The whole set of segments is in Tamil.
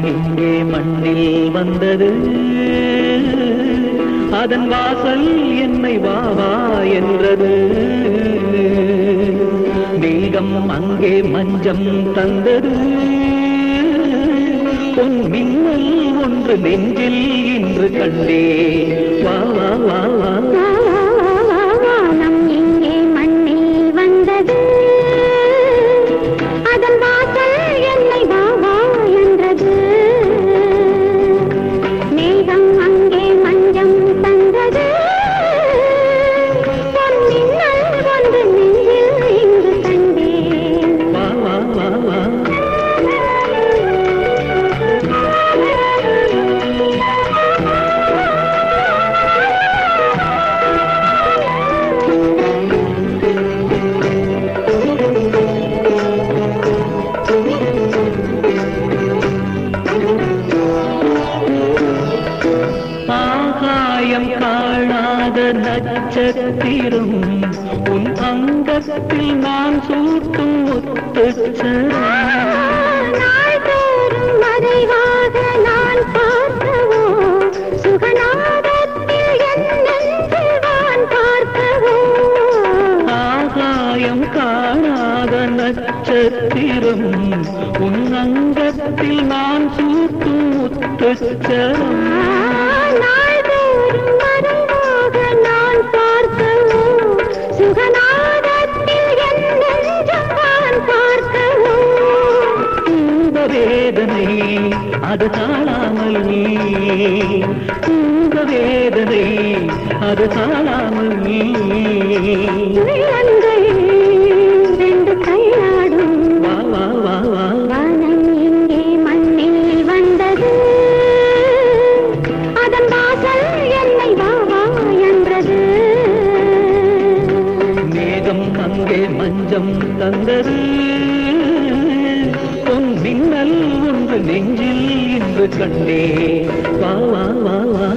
இங்கே மண்ணில் வந்தது, அதன் வாசல் என்னை வா வா என்றது. மேகம் அங்கே மஞ்சம் தந்தது, பொன் மின்னல் ஒன்று நெஞ்சில் இன்று கண்டே. வா வா வா வா காணாத நட்சத்திரம் உன் அங்கத்தில் நான் சூட்டும் முத்துச்சரம். நாள்தோறும் மறைவாக நான் பார்க்கவோ, சுகநாதத்தில் என்னென்று நான் பார்க்கவோ. ஆகாயம் காணாத நட்சத்திரம் உன் அங்கத்தில் நான் சூட்டும் முத்துச்சரம். வேதனை அது தாழாமல் நீ, தூங்க வேதனை அது தாழாமல் நீ. ரெண்டு கையாடும் வா வா வா வா. வானம் இங்கே மண்ணில் வந்தது, அதன் வாசல் என்னை வா வா என்றது. மேகம் அங்கே மஞ்சம் தந்தது, மின்னல் ஒன்று நெஞ்சில் இன்று கண்டே. வா வா வா வா.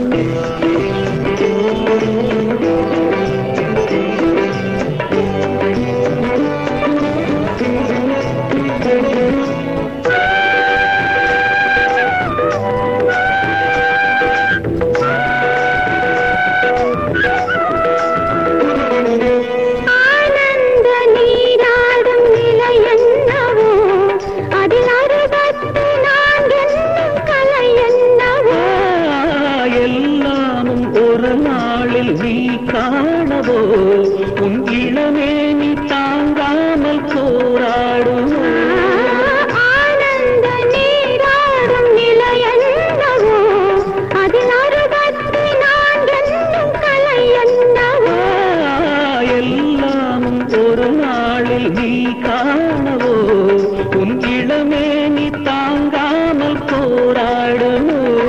நீ காணவோ உன் இளமே நீ தாங்காமல் போராடும். ஆனந்த நீராடும் நிலையென்னவோ, அதில் அறுபத்தி நான் என்னும் கலை என்னவோ. எல்லாமும் ஒரு நாளில் நீ காணவோ உன் இளமே நீ தாங்காமல் போராடும்.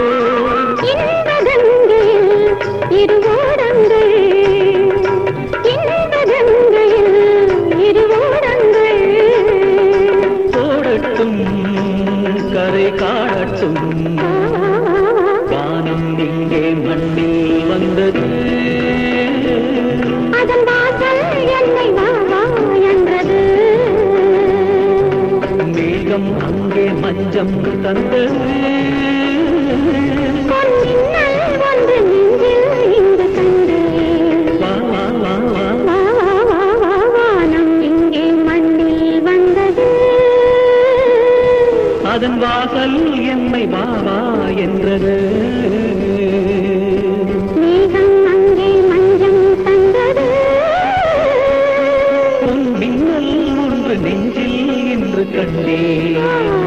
கரை காணட்டும், வானம் இங்கே மண்ணில் வந்தது, அதன் வாசல் என்னை வா வா என்றது. மேகம் அங்கே மஞ்சம் தந்தது, பொன் மின்னல் ஒன்று நெஞ்சில் இங்கு கண்டு. வா வா வா வா வா வா வா வா. வானம் இங்கே மண்ணில் வந்தது, அதன் வாசல் என்னை வா வா என்றது. மேகம் அங்கே மஞ்சம் தந்தது, பொன் மின்னல் ஒன்று நெஞ்சில் இன்று கண்டே.